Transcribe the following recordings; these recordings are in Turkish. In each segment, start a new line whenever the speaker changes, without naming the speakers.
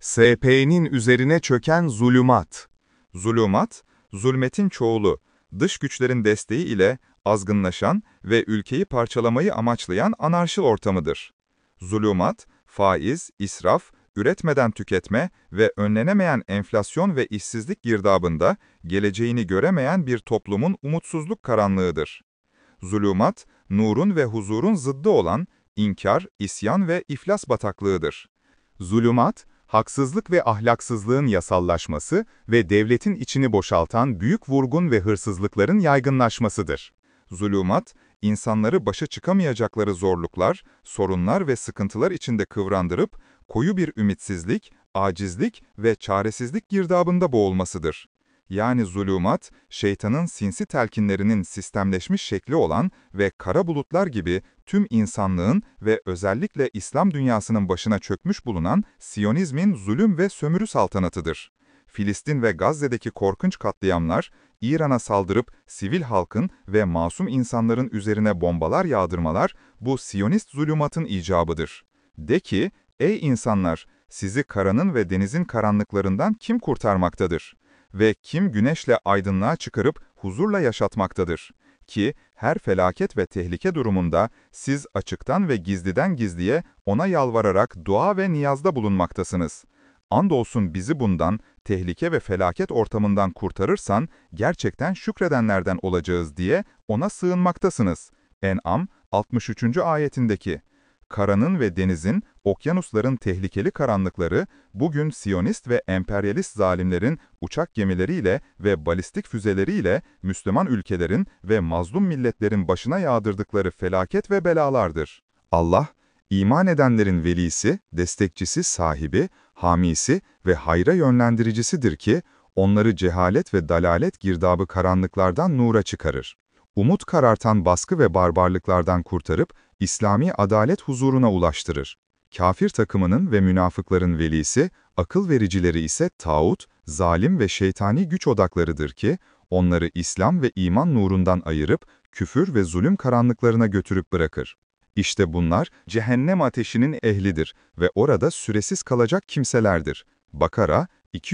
SP'nin üzerine çöken zulümat.
Zulümat, zulmetin çoğulu, dış güçlerin desteği ile azgınlaşan ve ülkeyi parçalamayı amaçlayan anarşi ortamıdır. Zulümat, faiz, israf, üretmeden tüketme ve önlenemeyen enflasyon ve işsizlik girdabında geleceğini göremeyen bir toplumun umutsuzluk karanlığıdır. Zulümat, nurun ve huzurun zıddı olan inkar, isyan ve iflas bataklığıdır.
Zulümat, haksızlık ve ahlaksızlığın yasallaşması ve devletin içini boşaltan büyük vurgun ve hırsızlıkların yaygınlaşmasıdır.
Zulümat, insanları başa çıkamayacakları zorluklar, sorunlar ve sıkıntılar içinde kıvrandırıp, koyu bir ümitsizlik, acizlik ve çaresizlik girdabında boğulmasıdır. Yani zulümat, şeytanın sinsi telkinlerinin sistemleşmiş şekli olan ve kara bulutlar gibi tüm insanlığın ve özellikle İslam dünyasının başına çökmüş bulunan Siyonizmin zulüm ve sömürü saltanatıdır. Filistin ve Gazze'deki korkunç katliamlar, İran'a saldırıp sivil halkın ve masum insanların üzerine bombalar yağdırmalar bu Siyonist zulümatın icabıdır. De ki, ey insanlar, sizi karanın ve denizin karanlıklarından kim kurtarmaktadır? Ve kim güneşle aydınlığa çıkarıp huzurla yaşatmaktadır? Ki her felaket ve tehlike durumunda siz açıktan ve gizliden gizliye ona yalvararak dua ve niyazda bulunmaktasınız. Andolsun bizi bundan, tehlike ve felaket ortamından kurtarırsan, gerçekten şükredenlerden olacağız diye ona sığınmaktasınız. En'am 63. ayetindeki. Karanın ve denizin, okyanusların tehlikeli karanlıkları, bugün Siyonist ve emperyalist zalimlerin uçak gemileriyle ve balistik füzeleriyle Müslüman ülkelerin ve mazlum milletlerin başına yağdırdıkları felaket ve belalardır.
Allah, iman edenlerin velisi, destekçisi, sahibi, hamisi ve hayra yönlendiricisidir ki, onları cehalet ve dalalet girdabı karanlıklardan nura çıkarır. Umut karartan baskı ve barbarlıklardan kurtarıp, İslami adalet huzuruna ulaştırır. Kafir takımının ve münafıkların velisi, akıl vericileri ise tağut, zalim ve şeytani güç odaklarıdır ki, onları İslam ve iman nurundan ayırıp, küfür ve zulüm karanlıklarına götürüp bırakır. İşte bunlar cehennem ateşinin ehlidir ve orada süresiz kalacak kimselerdir. Bakara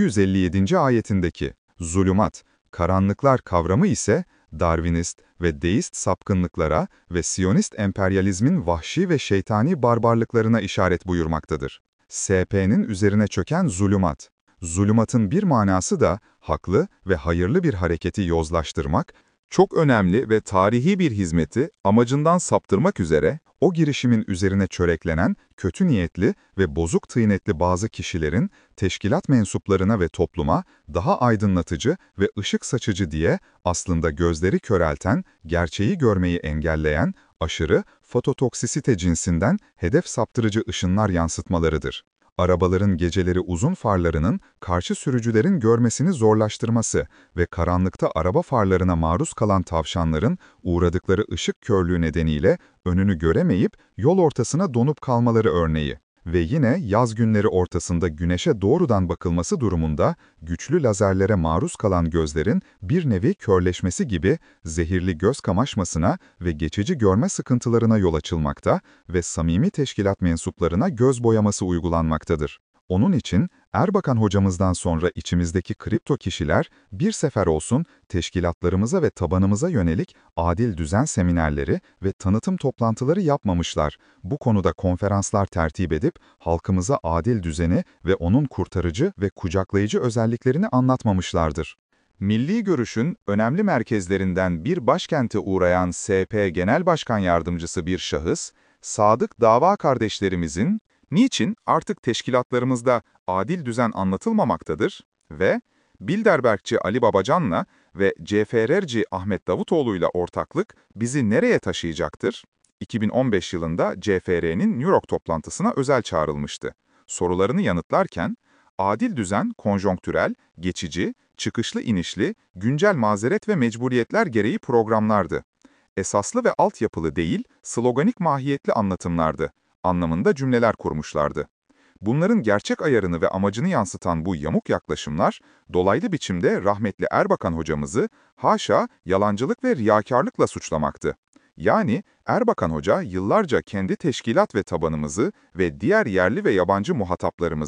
257. ayetindeki zulümat, karanlıklar kavramı ise Darwinist ve deist sapkınlıklara ve Siyonist emperyalizmin vahşi ve şeytani barbarlıklarına işaret buyurmaktadır. SP'nin üzerine çöken zulümat. Zulümatın bir manası da haklı ve hayırlı bir hareketi yozlaştırmak, çok önemli ve tarihi bir hizmeti amacından saptırmak üzere o girişimin üzerine çöreklenen kötü niyetli ve bozuk tıynetli bazı kişilerin teşkilat mensuplarına ve topluma daha aydınlatıcı ve ışık saçıcı diye aslında gözleri körelten, gerçeği görmeyi engelleyen, aşırı fototoksisite cinsinden hedef saptırıcı ışınlar yansıtmalarıdır. Arabaların geceleri uzun farlarının karşı sürücülerin görmesini zorlaştırması ve karanlıkta araba farlarına maruz kalan tavşanların uğradıkları ışık körlüğü nedeniyle önünü göremeyip yol ortasına donup kalmaları örneği. Ve yine yaz günleri ortasında güneşe doğrudan bakılması durumunda güçlü lazerlere maruz kalan gözlerin bir nevi körleşmesi gibi zehirli göz kamaşmasına ve geçici görme sıkıntılarına yol açılmakta ve samimi teşkilat mensuplarına göz boyaması uygulanmaktadır. Onun için Erbakan hocamızdan sonra içimizdeki kripto kişiler bir sefer olsun teşkilatlarımıza ve tabanımıza yönelik adil düzen seminerleri ve tanıtım toplantıları yapmamışlar. Bu konuda konferanslar tertip edip halkımıza adil düzeni ve onun kurtarıcı ve kucaklayıcı özelliklerini anlatmamışlardır.
Milli görüşün önemli merkezlerinden bir başkente uğrayan SP Genel Başkan Yardımcısı bir şahıs, sadık dava kardeşlerimizin niçin artık teşkilatlarımızda adil düzen anlatılmamaktadır ve Bilderbergçi Ali Babacan'la ve CFR'ci Ahmet Davutoğlu'yla ortaklık bizi nereye taşıyacaktır? 2015 yılında CFR'nin New York toplantısına özel çağrılmıştı. Sorularını yanıtlarken, adil düzen konjonktürel, geçici, çıkışlı inişli, güncel mazeret ve mecburiyetler gereği programlardı. Esaslı ve altyapılı değil, sloganik mahiyetli anlatımlardı, anlamında cümleler kurmuşlardı. Bunların gerçek ayarını ve amacını yansıtan bu yamuk yaklaşımlar, dolaylı biçimde rahmetli Erbakan hocamızı haşa yalancılık ve riyakarlıkla suçlamaktı. Yani Erbakan Hoca yıllarca kendi teşkilat ve tabanımızı ve diğer yerli ve yabancı muhataplarımızı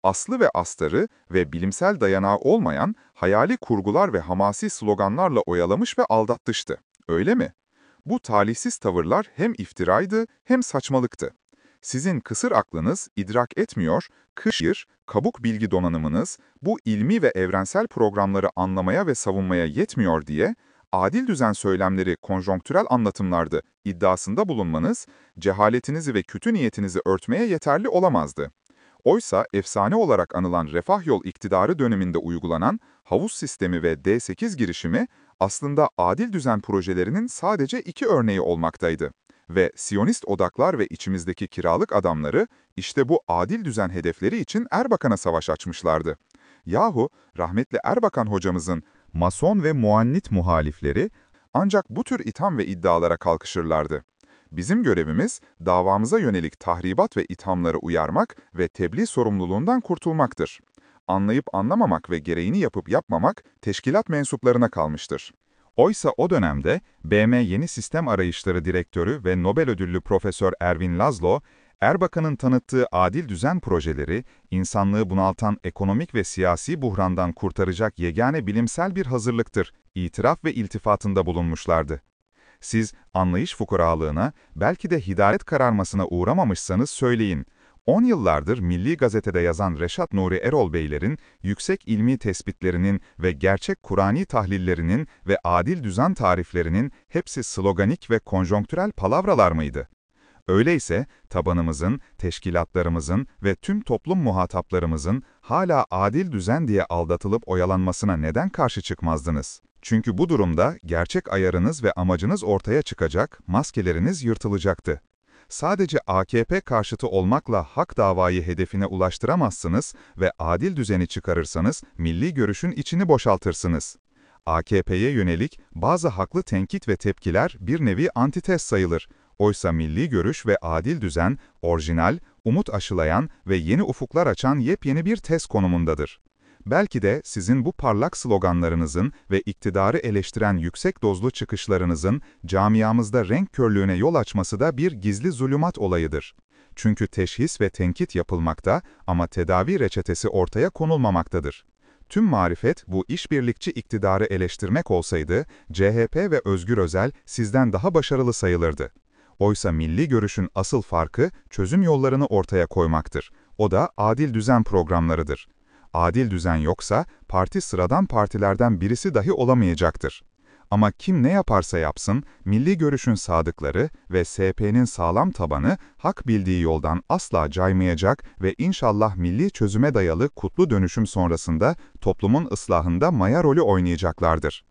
Aslı ve astarı ve bilimsel dayanağı olmayan hayali kurgular ve hamasi sloganlarla oyalamış ve aldatmıştı. Öyle mi? Bu talihsiz tavırlar hem iftiraydı hem saçmalıktı. Sizin kısır aklınız idrak etmiyor, kışır, kabuk bilgi donanımınız bu ilmi ve evrensel programları anlamaya ve savunmaya yetmiyor diye adil düzen söylemleri konjonktürel anlatımlardı iddiasında bulunmanız, cehaletinizi ve kötü niyetinizi örtmeye yeterli olamazdı. Oysa efsane olarak anılan Refah Yol iktidarı döneminde uygulanan havuz sistemi ve D8 girişimi aslında adil düzen projelerinin sadece 2 örneği olmaktaydı. Ve Siyonist odaklar ve içimizdeki kiralık adamları işte bu adil düzen hedefleri için Erbakan'a savaş açmışlardı. Yahu rahmetli Erbakan hocamızın Mason ve Muannit muhalifleri ancak bu tür itham ve iddialara kalkışırlardı. Bizim görevimiz davamıza yönelik tahribat ve ithamları uyarmak ve tebliğ sorumluluğundan kurtulmaktır. Anlayıp anlamamak ve gereğini yapıp yapmamak teşkilat mensuplarına kalmıştır. Oysa o dönemde BM Yeni Sistem Arayışları Direktörü ve Nobel ödüllü Profesör Ervin Laszlo, Erbakan'ın tanıttığı adil düzen projeleri, insanlığı bunaltan ekonomik ve siyasi buhrandan kurtaracak yegane bilimsel bir hazırlıktır, itiraf ve iltifatında bulunmuşlardı. Siz anlayış fukaralığına, belki de hidayet kararmasına uğramamışsanız söyleyin. 10 yıllardır Milli Gazete'de yazan Reşat Nuri Erol Beylerin yüksek ilmi tespitlerinin ve gerçek Kur'ani tahlillerinin ve adil düzen tariflerinin hepsi sloganik ve konjonktürel palavralar mıydı? Öyleyse tabanımızın, teşkilatlarımızın ve tüm toplum muhataplarımızın hala adil düzen diye aldatılıp oyalanmasına neden karşı çıkmazdınız? Çünkü bu durumda gerçek ayarınız ve amacınız ortaya çıkacak, maskeleriniz yırtılacaktı. Sadece AKP karşıtı olmakla hak davayı hedefine ulaştıramazsınız ve adil düzeni çıkarırsanız milli görüşün içini boşaltırsınız. AKP'ye yönelik bazı haklı tenkit ve tepkiler bir nevi antitez sayılır. Oysa milli görüş ve adil düzen, orijinal, umut aşılayan ve yeni ufuklar açan yepyeni bir tez konumundadır. Belki de sizin bu parlak sloganlarınızın ve iktidarı eleştiren yüksek dozlu çıkışlarınızın camiamızda renk körlüğüne yol açması da bir gizli zulümat olayıdır. Çünkü teşhis ve tenkit yapılmakta ama tedavi reçetesi ortaya konulmamaktadır. Tüm marifet bu işbirlikçi iktidarı eleştirmek olsaydı, CHP ve Özgür Özel sizden daha başarılı sayılırdı. Oysa milli görüşün asıl farkı çözüm yollarını ortaya koymaktır. O da adil düzen programlarıdır. Adil düzen yoksa parti sıradan partilerden birisi dahi olamayacaktır. Ama kim ne yaparsa yapsın, milli görüşün sadıkları ve SP'nin sağlam tabanı hak bildiği yoldan asla caymayacak ve inşallah milli çözüme dayalı kutlu dönüşüm sonrasında toplumun ıslahında maya rolü oynayacaklardır.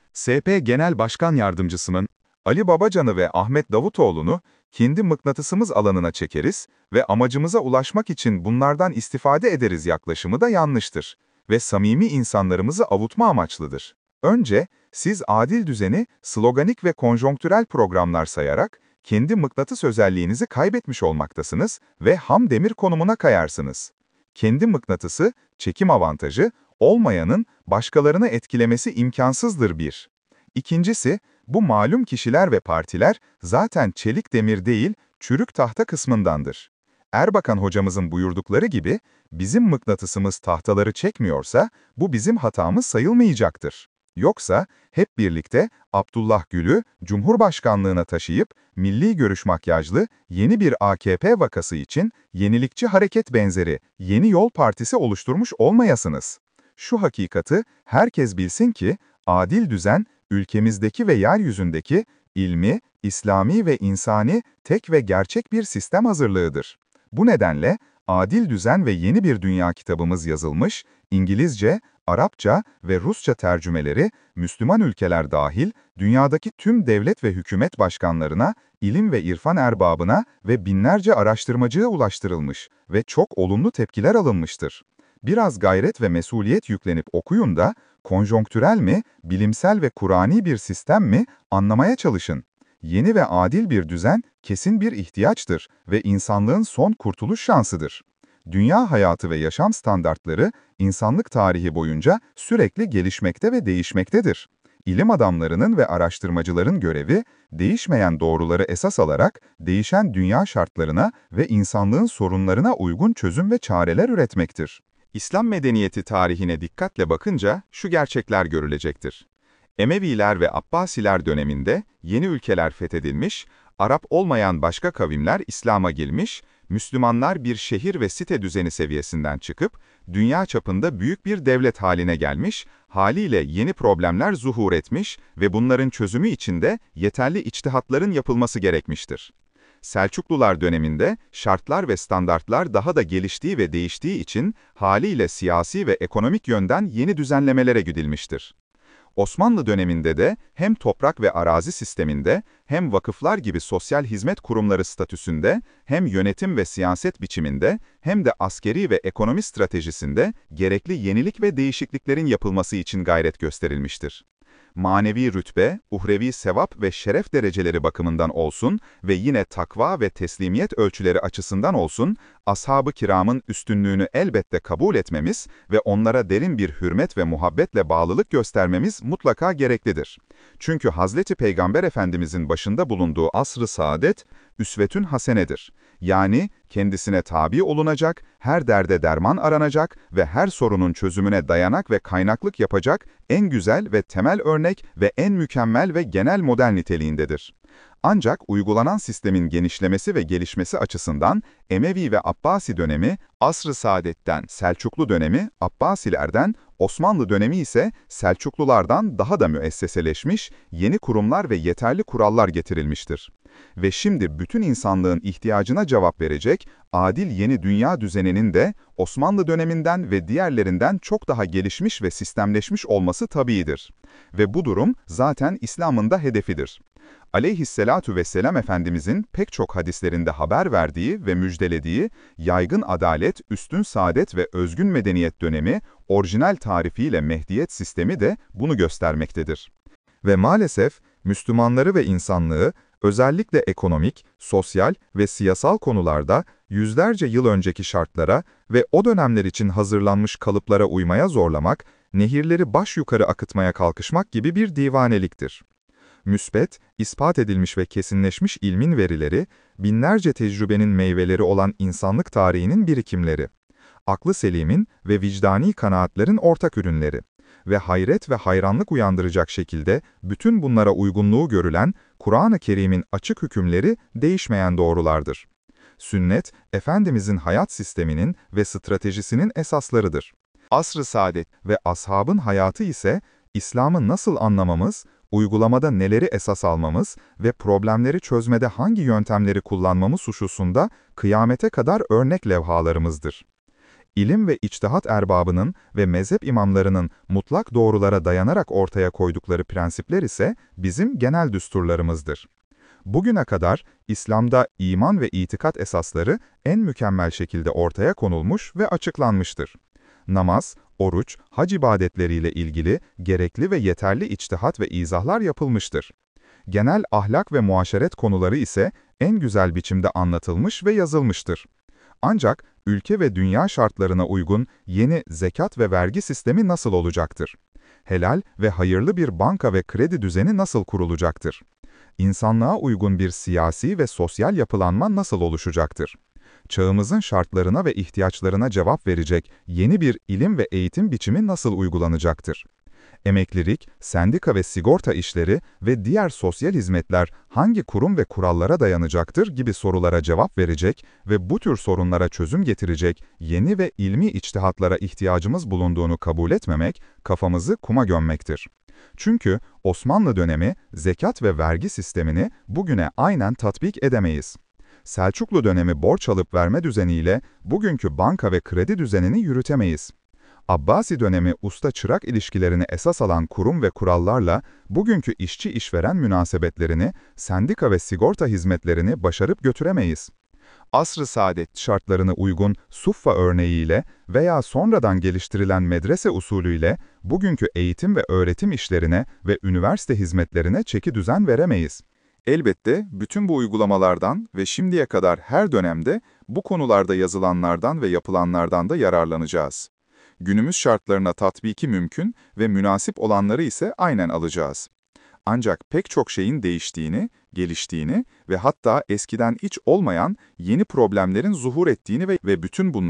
SP Genel Başkan Yardımcısının Ali Babacan'ı ve Ahmet Davutoğlu'nu kendi mıknatısımız alanına çekeriz ve amacımıza ulaşmak için bunlardan istifade ederiz yaklaşımı da yanlıştır ve samimi insanlarımızı avutma amaçlıdır. Önce, siz adil düzeni sloganik ve konjonktürel programlar sayarak kendi mıknatıs özelliğinizi kaybetmiş olmaktasınız ve ham demir konumuna kayarsınız. Kendi mıknatısı, çekim avantajı, olmayanın başkalarını etkilemesi imkansızdır bir. İkincisi, bu malum kişiler ve partiler zaten çelik demir değil, çürük tahta kısmındandır. Erbakan hocamızın buyurdukları gibi, bizim mıknatısımız tahtaları çekmiyorsa, bu bizim hatamız sayılmayacaktır. Yoksa, hep birlikte Abdullah Gül'ü Cumhurbaşkanlığına taşıyıp, milli görüş makyajlı yeni bir AKP vakası için yenilikçi hareket benzeri Yeni Yol Partisi oluşturmuş olmayasınız. Şu hakikati herkes bilsin ki, adil düzen, ülkemizdeki ve yeryüzündeki ilmi, İslami ve insani tek ve gerçek bir sistem hazırlığıdır. Bu nedenle Adil Düzen ve Yeni Bir Dünya kitabımız yazılmış, İngilizce, Arapça ve Rusça tercümeleri Müslüman ülkeler dahil dünyadaki tüm devlet ve hükümet başkanlarına, ilim ve irfan erbabına ve binlerce araştırmacıya ulaştırılmış ve çok olumlu tepkiler alınmıştır. Biraz gayret ve mesuliyet yüklenip okuyun da, konjonktürel mi, bilimsel ve Kur'ani bir sistem mi anlamaya çalışın. Yeni ve adil bir düzen kesin bir ihtiyaçtır ve insanlığın son kurtuluş şansıdır. Dünya hayatı ve yaşam standartları insanlık tarihi boyunca sürekli gelişmekte ve değişmektedir. İlim adamlarının ve araştırmacıların görevi, değişmeyen doğruları esas alarak değişen dünya şartlarına ve insanlığın sorunlarına uygun çözüm ve çareler üretmektir. İslam medeniyeti tarihine dikkatle bakınca şu gerçekler görülecektir. Emeviler ve Abbasiler döneminde yeni ülkeler fethedilmiş, Arap olmayan başka kavimler İslam'a girmiş, Müslümanlar bir şehir ve site düzeni seviyesinden çıkıp, dünya çapında büyük bir devlet haline gelmiş, haliyle yeni problemler zuhur etmiş ve bunların çözümü için de yeterli içtihatların yapılması gerekmiştir. Selçuklular döneminde şartlar ve standartlar daha da geliştiği ve değiştiği için haliyle siyasi ve ekonomik yönden yeni düzenlemelere gidilmiştir. Osmanlı döneminde de hem toprak ve arazi sisteminde, hem vakıflar gibi sosyal hizmet kurumları statüsünde, hem yönetim ve siyaset biçiminde, hem de askeri ve ekonomi stratejisinde gerekli yenilik ve değişikliklerin yapılması için gayret gösterilmiştir. Manevi rütbe, uhrevi sevap ve şeref dereceleri bakımından olsun ve yine takva ve teslimiyet ölçüleri açısından olsun, ashab-ı kiramın üstünlüğünü elbette kabul etmemiz ve onlara derin bir hürmet ve muhabbetle bağlılık göstermemiz mutlaka gereklidir. Çünkü Hazreti Peygamber Efendimizin başında bulunduğu asr-ı saadet, üsvetün hasenedir. Yani kendisine tabi olunacak, her derde derman aranacak ve her sorunun çözümüne dayanak ve kaynaklık yapacak en güzel ve temel örnek ve en mükemmel ve genel model niteliğindedir. Ancak uygulanan sistemin genişlemesi ve gelişmesi açısından Emevi ve Abbasi dönemi, asr-ı saadetten Selçuklu dönemi, Abbasilerden, Osmanlı dönemi ise Selçuklulardan daha da müesseseleşmiş, yeni kurumlar ve yeterli kurallar getirilmiştir. Ve şimdi bütün insanlığın ihtiyacına cevap verecek, adil yeni dünya düzeninin de Osmanlı döneminden ve diğerlerinden çok daha gelişmiş ve sistemleşmiş olması tabiidir. Ve bu durum zaten İslam'ın da hedefidir. Aleyhisselatu vesselam Efendimizin pek çok hadislerinde haber verdiği ve müjdelediği yaygın adalet, üstün saadet ve özgün medeniyet dönemi, orijinal tarifiyle Mehdiyet sistemi de bunu göstermektedir. Ve maalesef Müslümanları ve insanlığı özellikle ekonomik, sosyal ve siyasal konularda yüzlerce yıl önceki şartlara ve o dönemler için hazırlanmış kalıplara uymaya zorlamak, nehirleri baş yukarı akıtmaya kalkışmak gibi bir divaneliktir. Müsbet, ispat edilmiş ve kesinleşmiş ilmin verileri, binlerce tecrübenin meyveleri olan insanlık tarihinin birikimleri, aklı selimin ve vicdani kanaatlerin ortak ürünleri ve hayret ve hayranlık uyandıracak şekilde bütün bunlara uygunluğu görülen Kur'an-ı Kerim'in açık hükümleri değişmeyen doğrulardır. Sünnet, Efendimizin hayat sisteminin ve stratejisinin esaslarıdır. Asr-ı saadet ve ashabın hayatı ise İslam'ı nasıl anlamamız, uygulamada neleri esas almamız ve problemleri çözmede hangi yöntemleri kullanmamız hususunda kıyamete kadar örnek levhalarımızdır. İlim ve içtihat erbabının ve mezhep imamlarının mutlak doğrulara dayanarak ortaya koydukları prensipler ise bizim genel düsturlarımızdır. Bugüne kadar İslam'da iman ve itikat esasları en mükemmel şekilde ortaya konulmuş ve açıklanmıştır. Namaz, oruç, hac ibadetleriyle ilgili gerekli ve yeterli içtihat ve izahlar yapılmıştır. Genel ahlak ve muaşeret konuları ise en güzel biçimde anlatılmış ve yazılmıştır. Ancak ülke ve dünya şartlarına uygun yeni zekat ve vergi sistemi nasıl olacaktır? Helal ve hayırlı bir banka ve kredi düzeni nasıl kurulacaktır? İnsanlığa uygun bir siyasi ve sosyal yapılanma nasıl oluşacaktır? Çağımızın şartlarına ve ihtiyaçlarına cevap verecek yeni bir ilim ve eğitim biçimi nasıl uygulanacaktır? Emeklilik, sendika ve sigorta işleri ve diğer sosyal hizmetler hangi kurum ve kurallara dayanacaktır gibi sorulara cevap verecek ve bu tür sorunlara çözüm getirecek yeni ve ilmi içtihatlara ihtiyacımız bulunduğunu kabul etmemek, kafamızı kuma gömmektir. Çünkü Osmanlı dönemi zekat ve vergi sistemini bugüne aynen tatbik edemeyiz. Selçuklu dönemi borç alıp verme düzeniyle bugünkü banka ve kredi düzenini yürütemeyiz. Abbasi dönemi usta-çırak ilişkilerini esas alan kurum ve kurallarla bugünkü işçi-işveren münasebetlerini, sendika ve sigorta hizmetlerini başarıp götüremeyiz. Asr-ı saadet şartlarına uygun Suffa örneğiyle veya sonradan geliştirilen medrese usulüyle bugünkü eğitim ve öğretim işlerine ve üniversite hizmetlerine çeki düzen veremeyiz. Elbette bütün bu uygulamalardan ve şimdiye kadar her dönemde bu konularda yazılanlardan ve yapılanlardan da yararlanacağız. Günümüz şartlarına tatbiki mümkün ve münasip olanları ise aynen alacağız. Ancak pek çok şeyin değiştiğini, geliştiğini ve hatta eskiden hiç olmayan yeni problemlerin zuhur ettiğini ve bütün bunların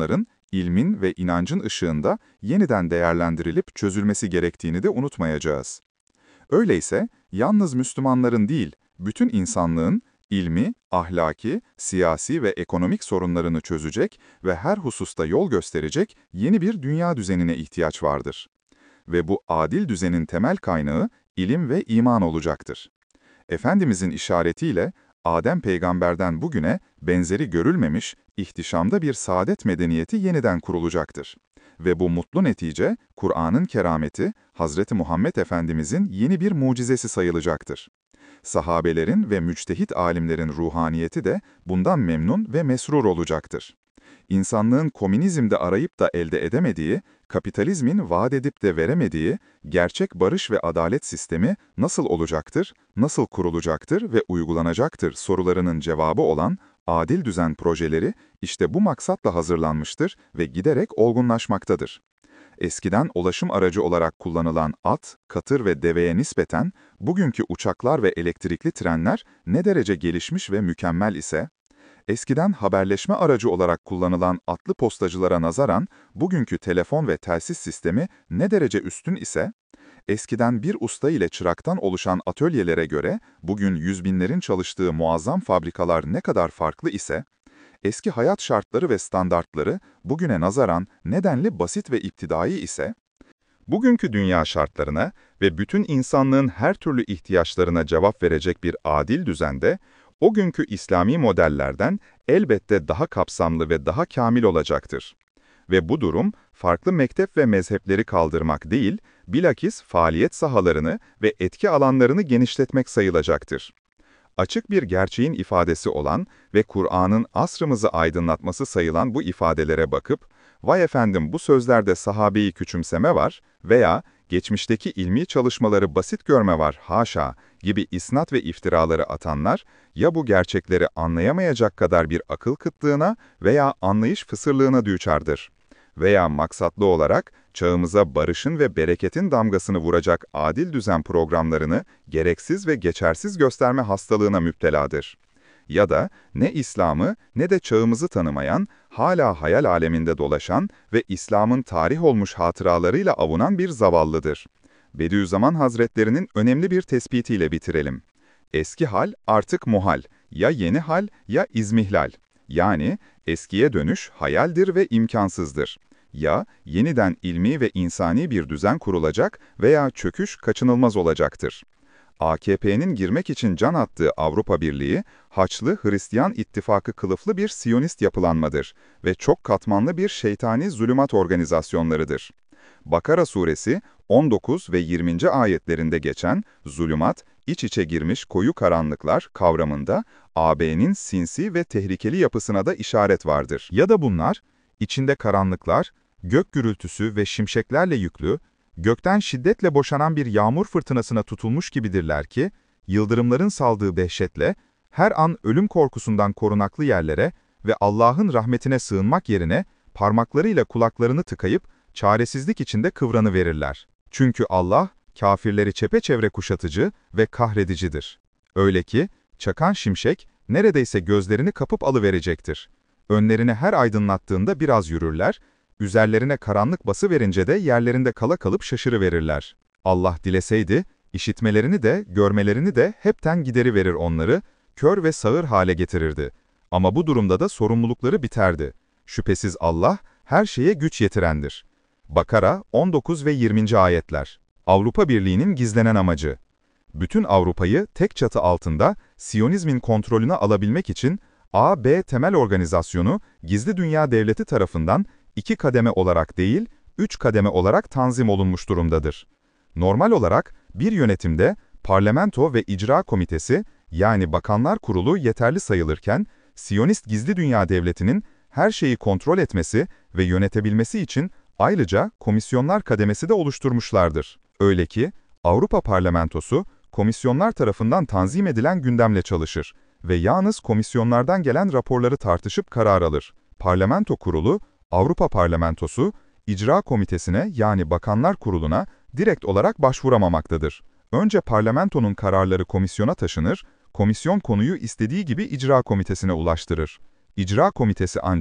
İlmin ve inancın ışığında yeniden değerlendirilip çözülmesi gerektiğini de unutmayacağız. Öyleyse yalnız Müslümanların değil, bütün insanlığın ilmi, ahlaki, siyasi ve ekonomik sorunlarını çözecek ve her hususta yol gösterecek yeni bir dünya düzenine ihtiyaç vardır. Ve bu adil düzenin temel kaynağı ilim ve iman olacaktır. Efendimizin işaretiyle Adem peygamberden bugüne benzeri görülmemiş, ihtişamda bir saadet medeniyeti yeniden kurulacaktır. Ve bu mutlu netice, Kur'an'ın kerameti, Hazreti Muhammed Efendimizin yeni bir mucizesi sayılacaktır. Sahabelerin ve müçtehit alimlerin ruhaniyeti de bundan memnun ve mesrur olacaktır. İnsanlığın komünizmde arayıp da elde edemediği, kapitalizmin vaat edip de veremediği, gerçek barış ve adalet sistemi nasıl olacaktır, nasıl kurulacaktır ve uygulanacaktır sorularının cevabı olan adil düzen projeleri işte bu maksatla hazırlanmıştır ve giderek olgunlaşmaktadır. Eskiden ulaşım aracı olarak kullanılan at, katır ve deveye nispeten bugünkü uçaklar ve elektrikli trenler ne derece gelişmiş ve mükemmel ise, eskiden haberleşme aracı olarak kullanılan atlı postacılara nazaran bugünkü telefon ve telsiz sistemi ne derece üstün ise, eskiden bir usta ile çıraktan oluşan atölyelere göre bugün yüz binlerin çalıştığı muazzam fabrikalar ne kadar farklı ise, eski hayat şartları ve standartları bugüne nazaran nedenli basit ve iptidai ise, bugünkü dünya şartlarına ve bütün insanlığın her türlü ihtiyaçlarına cevap verecek bir adil düzende, o günkü İslami modellerden elbette daha kapsamlı ve daha kamil olacaktır. Ve bu durum, farklı mektep ve mezhepleri kaldırmak değil, bilakis faaliyet sahalarını ve etki alanlarını genişletmek sayılacaktır. Açık bir gerçeğin ifadesi olan ve Kur'an'ın asrımızı aydınlatması sayılan bu ifadelere bakıp, "Vay efendim bu sözlerde sahabeyi küçümseme var" veya "Geçmişteki ilmi çalışmaları basit görme var, haşa" gibi isnat ve iftiraları atanlar, ya bu gerçekleri anlayamayacak kadar bir akıl kıtlığına veya anlayış fısırlığına düçardır. Veya maksatlı olarak çağımıza barışın ve bereketin damgasını vuracak adil düzen programlarını gereksiz ve geçersiz gösterme hastalığına müpteladır. Ya da ne İslam'ı ne de çağımızı tanımayan, hala hayal aleminde dolaşan ve İslam'ın tarih olmuş hatıralarıyla avunan bir zavallıdır. Bediüzzaman Hazretlerinin önemli bir tespitiyle bitirelim. Eski hal artık muhal, ya yeni hal ya izmihlal. Yani eskiye dönüş hayaldir ve imkansızdır. Ya yeniden ilmi ve insani bir düzen kurulacak veya çöküş kaçınılmaz olacaktır. AKP'nin girmek için can attığı Avrupa Birliği, Haçlı Hristiyan İttifakı kılıflı bir Siyonist yapılanmadır ve çok katmanlı bir şeytani zulümat organizasyonlarıdır. Bakara suresi 19 ve 20. ayetlerinde geçen zulümat, iç içe girmiş koyu karanlıklar kavramında AB'nin sinsi ve tehlikeli yapısına da işaret vardır. Ya da bunlar, içinde karanlıklar, gök gürültüsü ve şimşeklerle yüklü, gökten şiddetle boşanan bir yağmur fırtınasına tutulmuş gibidirler ki, yıldırımların saldığı dehşetle, her an ölüm korkusundan korunaklı yerlere ve Allah'ın rahmetine sığınmak yerine, parmaklarıyla kulaklarını tıkayıp, çaresizlik içinde kıvranıverirler. Çünkü Allah, kafirleri çepeçevre kuşatıcı ve kahredicidir. Öyle ki, çakan şimşek, neredeyse gözlerini kapıp alıverecektir. Önlerine her aydınlattığında biraz yürürler, üzerlerine karanlık basıverince de yerlerinde kala kalıp şaşırıverirler. Allah dileseydi, işitmelerini de, görmelerini de hepten gideriverir onları, kör ve sağır hale getirirdi. Ama bu durumda da sorumlulukları biterdi. Şüphesiz Allah, her şeye güç yetirendir. Bakara 19 ve 20. ayetler. Avrupa Birliği'nin gizlenen amacı. Bütün Avrupa'yı tek çatı altında Siyonizmin kontrolüne alabilmek için AB Temel Organizasyonu, Gizli Dünya Devleti tarafından 2 kademe olarak değil, 3 kademe olarak tanzim olunmuş durumdadır. Normal olarak bir yönetimde Parlamento ve İcra Komitesi, yani Bakanlar Kurulu yeterli sayılırken, Siyonist Gizli Dünya Devleti'nin her şeyi kontrol etmesi ve yönetebilmesi için ayrıca komisyonlar kademesi de oluşturmuşlardır. Öyle ki, Avrupa Parlamentosu, komisyonlar tarafından tanzim edilen gündemle çalışır ve yalnız komisyonlardan gelen raporları tartışıp karar alır. Parlamento Kurulu, Avrupa Parlamentosu, İcra Komitesi'ne yani Bakanlar Kurulu'na direkt olarak başvuramamaktadır. Önce parlamentonun kararları komisyona taşınır, komisyon konuyu istediği gibi İcra Komitesi'ne ulaştırır. İcra Komitesi ancak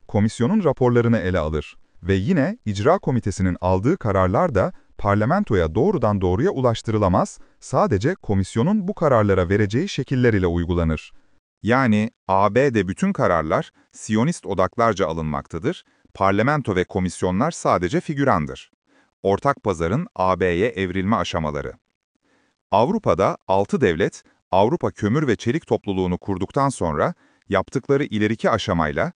komisyonun raporlarını ele alır ve yine icra komitesinin aldığı kararlar da parlamentoya doğrudan doğruya ulaştırılamaz, sadece komisyonun bu kararlara vereceği şekiller ile uygulanır. Yani AB'de bütün kararlar Siyonist odaklarca alınmaktadır, parlamento ve komisyonlar sadece figürandır. Ortak pazarın AB'ye evrilme aşamaları. Avrupa'da 6 devlet, Avrupa Kömür ve Çelik Topluluğunu kurduktan sonra yaptıkları ileriki aşamayla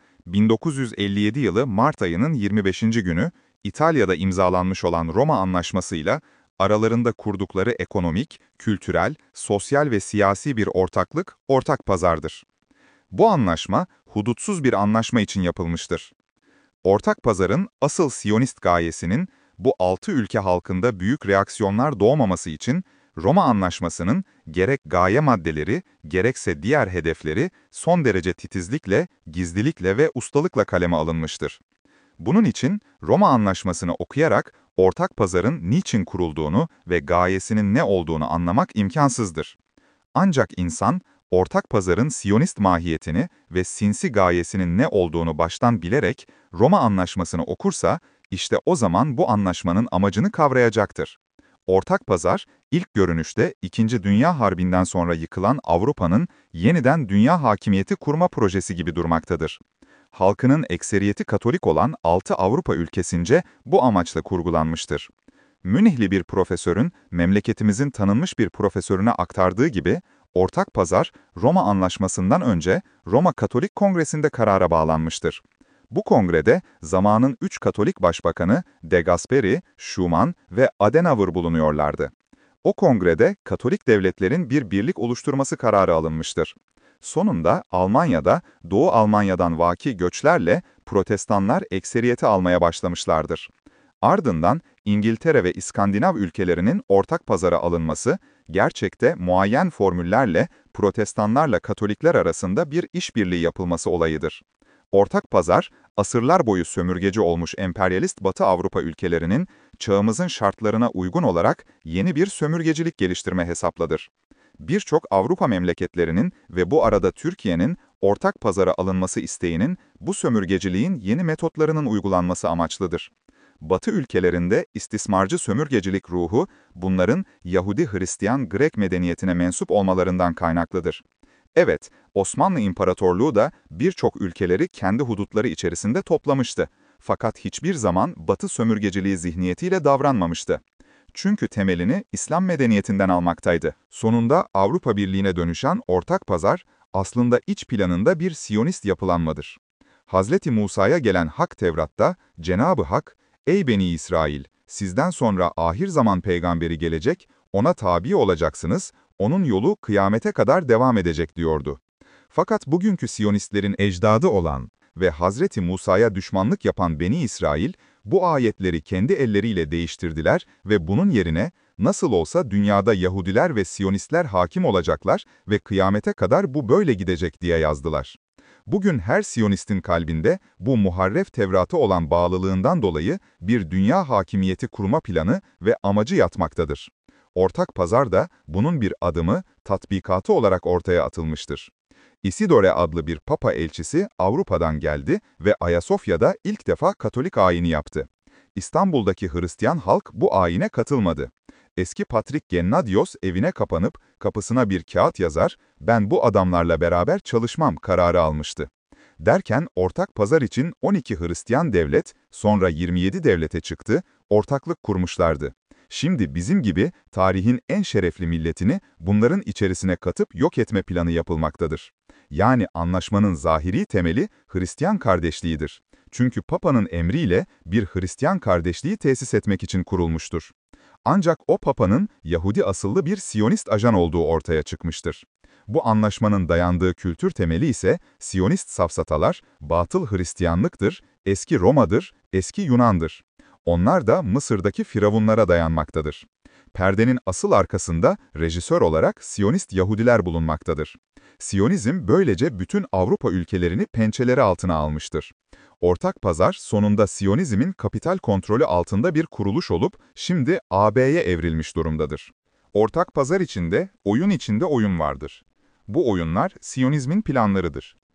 1957 yılı Mart ayının 25. günü İtalya'da imzalanmış olan Roma Anlaşması'yla aralarında kurdukları ekonomik, kültürel, sosyal ve siyasi bir ortaklık, ortak pazardır. Bu anlaşma, hudutsuz bir anlaşma için yapılmıştır. Ortak pazarın asıl Siyonist gayesinin bu 6 ülke halkında büyük reaksiyonlar doğmaması için Roma Anlaşması'nın gerek gaye maddeleri, gerekse diğer hedefleri son derece titizlikle, gizlilikle ve ustalıkla kaleme alınmıştır. Bunun için Roma Anlaşması'nı okuyarak ortak pazarın niçin kurulduğunu ve gayesinin ne olduğunu anlamak imkansızdır. Ancak insan, ortak pazarın Siyonist mahiyetini ve sinsi gayesinin ne olduğunu baştan bilerek Roma Anlaşması'nı okursa, işte o zaman bu anlaşmanın amacını kavrayacaktır. Ortak pazar, ilk görünüşte İkinci Dünya Harbi'nden sonra yıkılan Avrupa'nın yeniden dünya hakimiyeti kurma projesi gibi durmaktadır. Halkının ekseriyeti Katolik olan 6 Avrupa ülkesince bu amaçla kurgulanmıştır. Münihli bir profesörün, memleketimizin tanınmış bir profesörüne aktardığı gibi, ortak pazar, Roma Anlaşması'ndan önce Roma Katolik Kongresi'nde karara bağlanmıştır. Bu kongrede zamanın 3 Katolik başbakanı De Gasperi, Schumann ve Adenauer bulunuyorlardı. O kongrede Katolik devletlerin bir birlik oluşturması kararı alınmıştır. Sonunda Almanya'da Doğu Almanya'dan vaki göçlerle Protestanlar ekseriyeti almaya başlamışlardır. Ardından İngiltere ve İskandinav ülkelerinin ortak pazara alınması, gerçekte muayyen formüllerle Protestanlarla Katolikler arasında bir işbirliği yapılması olayıdır. Ortak pazar, asırlar boyu sömürgeci olmuş emperyalist Batı Avrupa ülkelerinin çağımızın şartlarına uygun olarak yeni bir sömürgecilik geliştirme hesapladır. Birçok Avrupa memleketlerinin ve bu arada Türkiye'nin ortak pazara alınması isteğinin bu sömürgeciliğin yeni metotlarının uygulanması amaçlıdır. Batı ülkelerinde istismarcı sömürgecilik ruhu, bunların Yahudi, Hristiyan, Grek medeniyetine mensup olmalarından kaynaklıdır. Evet, Osmanlı İmparatorluğu da birçok ülkeleri kendi hudutları içerisinde toplamıştı. Fakat hiçbir zaman Batı sömürgeciliği zihniyetiyle davranmamıştı. Çünkü temelini İslam medeniyetinden almaktaydı. Sonunda Avrupa Birliği'ne dönüşen ortak pazar, aslında iç planında bir Siyonist yapılanmadır. Hazreti Musa'ya gelen Hak Tevrat'ta, Cenab-ı Hak, "Ey Beni İsrail, sizden sonra ahir zaman peygamberi gelecek, ona tabi olacaksınız, onun yolu kıyamete kadar devam edecek" diyordu. Fakat bugünkü Siyonistlerin ecdadı olan ve Hazreti Musa'ya düşmanlık yapan Beni İsrail, bu ayetleri kendi elleriyle değiştirdiler ve bunun yerine nasıl olsa dünyada Yahudiler ve Siyonistler hakim olacaklar ve kıyamete kadar bu böyle gidecek diye yazdılar. Bugün her Siyonistin kalbinde bu muharref Tevrat'a olan bağlılığından dolayı bir dünya hakimiyeti kurma planı ve amacı yatmaktadır. Ortak pazar da bunun bir adımı, tatbikatı olarak ortaya atılmıştır. Isidore adlı bir Papa elçisi Avrupa'dan geldi ve Ayasofya'da ilk defa Katolik ayini yaptı. İstanbul'daki Hristiyan halk bu ayine katılmadı. Eski Patrik Gennadios evine kapanıp kapısına bir kağıt yazar, "Ben bu adamlarla beraber çalışmam" kararı almıştı. Derken ortak pazar için 12 Hristiyan devlet, sonra 27 devlete çıktı, ortaklık kurmuşlardı. Şimdi bizim gibi tarihin en şerefli milletini bunların içerisine katıp yok etme planı yapılmaktadır. Yani anlaşmanın zahiri temeli Hristiyan kardeşliğidir. Çünkü Papa'nın emriyle bir Hristiyan kardeşliği tesis etmek için kurulmuştur. Ancak o Papa'nın Yahudi asıllı bir Siyonist ajan olduğu ortaya çıkmıştır. Bu anlaşmanın dayandığı kültür temeli ise Siyonist safsatalar, batıl Hristiyanlıktır, eski Roma'dır, eski Yunan'dır. Onlar da Mısır'daki firavunlara dayanmaktadır. Perdenin asıl arkasında rejisör olarak Siyonist Yahudiler bulunmaktadır. Siyonizm böylece bütün Avrupa ülkelerini pençeleri altına almıştır. Ortak pazar sonunda Siyonizmin kapital kontrolü altında bir kuruluş olup şimdi AB'ye evrilmiş durumdadır. Ortak pazar içinde oyun vardır. Bu oyunlar Siyonizmin planlarıdır.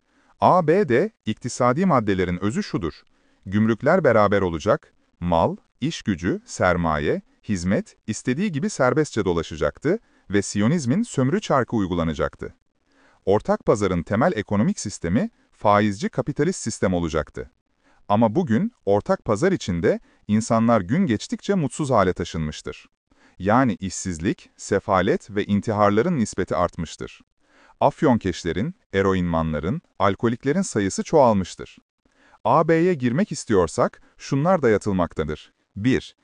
ABD iktisadi maddelerin özü şudur: gümrükler beraber olacak, mal, iş gücü, sermaye, hizmet istediği gibi serbestçe dolaşacaktı ve Siyonizmin sömürü çarkı uygulanacaktı. Ortak pazarın temel ekonomik sistemi faizci kapitalist sistem olacaktı. Ama bugün ortak pazar içinde insanlar gün geçtikçe mutsuz hale taşınmıştır. Yani işsizlik, sefalet ve intiharların nispeti artmıştır. Afyonkeşlerin, eroinmanların, alkoliklerin sayısı çoğalmıştır. AB'ye girmek istiyorsak şunlar dayatılmaktadır. 1.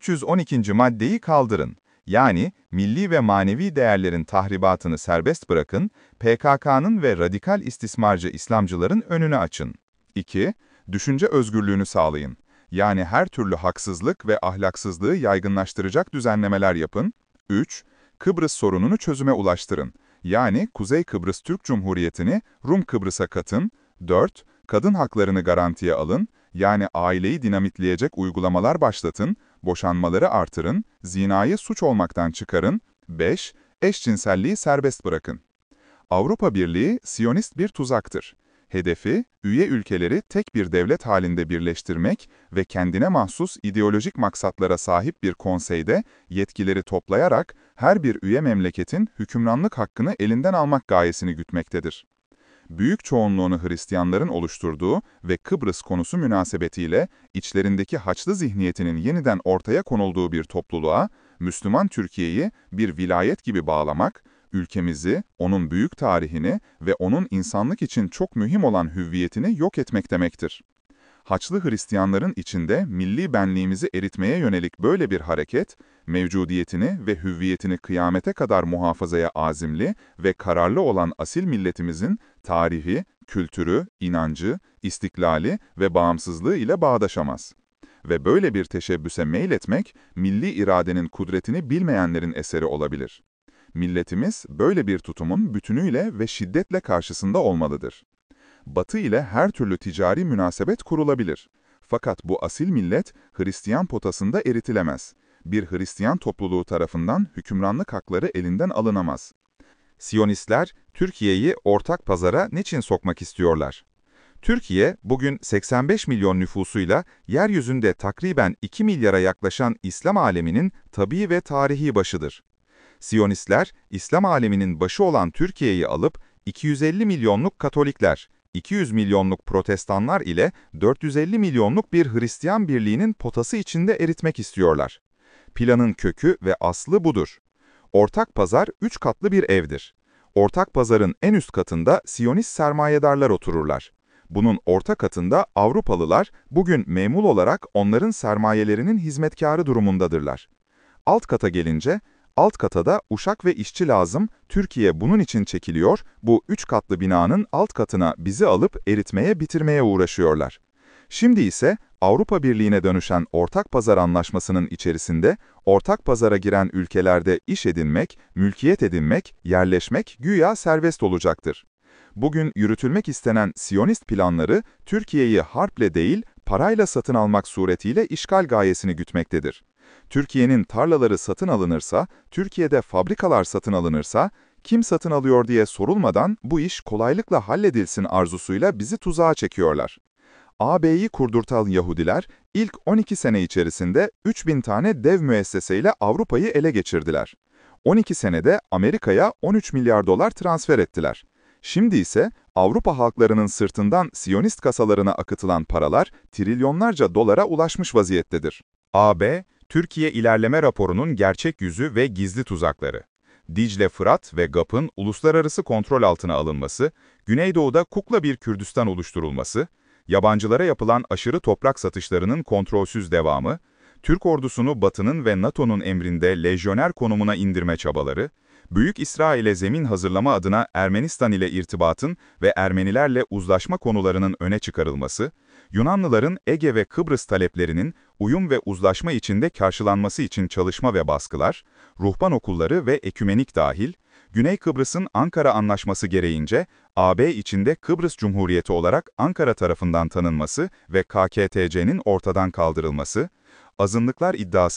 312. maddeyi kaldırın. Yani milli ve manevi değerlerin tahribatını serbest bırakın, PKK'nın ve radikal istismarcı İslamcıların önünü açın. 2. Düşünce özgürlüğünü sağlayın. Yani her türlü haksızlık ve ahlaksızlığı yaygınlaştıracak düzenlemeler yapın. 3. Kıbrıs sorununu çözüme ulaştırın. Yani Kuzey Kıbrıs Türk Cumhuriyeti'ni Rum Kıbrıs'a katın. 4. Kadın haklarını garantiye alın. Yani aileyi dinamitleyecek uygulamalar başlatın, boşanmaları artırın, zinayı suç olmaktan çıkarın. 5. Eşcinselliği serbest bırakın. Avrupa Birliği, Siyonist bir tuzaktır. Hedefi, üye ülkeleri tek bir devlet halinde birleştirmek ve kendine mahsus ideolojik maksatlara sahip bir konseyde yetkileri toplayarak her bir üye memleketin hükümranlık hakkını elinden almak gayesini gütmektedir. Büyük çoğunluğunu Hristiyanların oluşturduğu ve Kıbrıs konusu münasebetiyle içlerindeki Haçlı zihniyetinin yeniden ortaya konulduğu bir topluluğa, Müslüman Türkiye'yi bir vilayet gibi bağlamak, ülkemizi, onun büyük tarihini ve onun insanlık için çok mühim olan hüviyetini yok etmek demektir. Haçlı Hristiyanların içinde milli benliğimizi eritmeye yönelik böyle bir hareket, mevcudiyetini ve hüviyetini kıyamete kadar muhafazaya azimli ve kararlı olan asil milletimizin tarihi, kültürü, inancı, istiklali ve bağımsızlığı ile bağdaşamaz. Ve böyle bir teşebbüse meyletmek, milli iradenin kudretini bilmeyenlerin eseri olabilir. Milletimiz böyle bir tutumun bütünüyle ve şiddetle karşısında olmalıdır. Batı ile her türlü ticari münasebet kurulabilir. Fakat bu asil millet Hristiyan potasında eritilemez. Bir Hristiyan topluluğu tarafından hükümranlık hakları elinden alınamaz. Siyonistler, Türkiye'yi ortak pazara niçin sokmak istiyorlar? Türkiye, bugün 85 milyon nüfusuyla yeryüzünde takriben 2 milyara yaklaşan İslam aleminin tabii ve tarihi başıdır. Siyonistler, İslam aleminin başı olan Türkiye'yi alıp 250 milyonluk Katolikler, 200 milyonluk Protestanlar ile 450 milyonluk bir Hristiyan birliğinin potası içinde eritmek istiyorlar. Planın kökü ve aslı budur. Ortak pazar 3 katlı bir evdir. Ortak pazarın en üst katında Siyonist sermayedarlar otururlar. Bunun orta katında Avrupalılar bugün memul olarak onların sermayelerinin hizmetkarı durumundadırlar. Alt kata gelince, alt kata da uşak ve işçi lazım, Türkiye bunun için çekiliyor, bu 3 katlı binanın alt katına bizi alıp eritmeye, bitirmeye uğraşıyorlar. Şimdi ise Avrupa Birliği'ne dönüşen ortak pazar anlaşmasının içerisinde ortak pazara giren ülkelerde iş edinmek, mülkiyet edinmek, yerleşmek güya serbest olacaktır. Bugün yürütülmek istenen Siyonist planları Türkiye'yi harple değil, parayla satın almak suretiyle işgal gayesini gütmektedir. Türkiye'nin tarlaları satın alınırsa, Türkiye'de fabrikalar satın alınırsa, kim satın alıyor diye sorulmadan bu iş kolaylıkla halledilsin arzusuyla bizi tuzağa çekiyorlar. AB'yi kurdurtan Yahudiler ilk 12 sene içerisinde 3000 tane dev müesseseyle Avrupa'yı ele geçirdiler. 12 senede Amerika'ya 13 milyar dolar transfer ettiler. Şimdi ise Avrupa halklarının sırtından Siyonist kasalarına akıtılan paralar trilyonlarca dolara ulaşmış vaziyettedir. AB, Türkiye İlerleme Raporu'nun gerçek yüzü ve gizli tuzakları. Dicle, Fırat ve GAP'ın uluslararası kontrol altına alınması, Güneydoğu'da kukla bir Kürdistan oluşturulması, yabancılara yapılan aşırı toprak satışlarının kontrolsüz devamı, Türk ordusunu Batı'nın ve NATO'nun emrinde lejyoner konumuna indirme çabaları, Büyük İsrail'e zemin hazırlama adına Ermenistan ile irtibatın ve Ermenilerle uzlaşma konularının öne çıkarılması, Yunanlıların Ege ve Kıbrıs taleplerinin uyum ve uzlaşma içinde karşılanması için çalışma ve baskılar, ruhban okulları ve ekümenik dahil, Güney Kıbrıs'ın Ankara Anlaşması gereğince AB içinde Kıbrıs Cumhuriyeti olarak Ankara tarafından tanınması ve KKTC'nin ortadan kaldırılması, azınlıklar iddiasının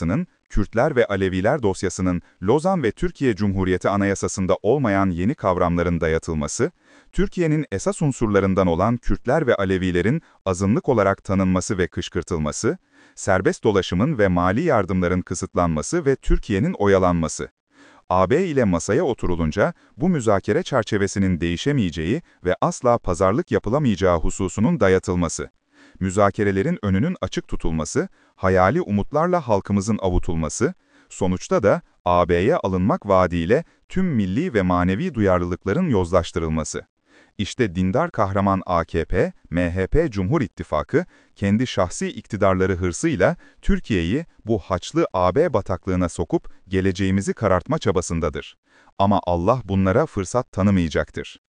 Kürtler ve Aleviler dosyasının Lozan ve Türkiye Cumhuriyeti Anayasası'nda olmayan yeni kavramların dayatılması, Türkiye'nin esas unsurlarından olan Kürtler ve Alevilerin azınlık olarak tanınması ve kışkırtılması, serbest dolaşımın ve mali yardımların kısıtlanması ve Türkiye'nin oyalanması. AB ile masaya oturulunca bu müzakere çerçevesinin değişemeyeceği ve asla pazarlık yapılamayacağı hususunun dayatılması. Müzakerelerin önünün açık tutulması, hayali umutlarla halkımızın avutulması, sonuçta da AB'ye alınmak vaadiyle tüm milli ve manevi duyarlılıkların yozlaştırılması. İşte dindar kahraman AKP, MHP Cumhur İttifakı, kendi şahsi iktidarları hırsıyla Türkiye'yi bu haçlı AB bataklığına sokup geleceğimizi karartma çabasındadır. Ama Allah bunlara fırsat tanımayacaktır.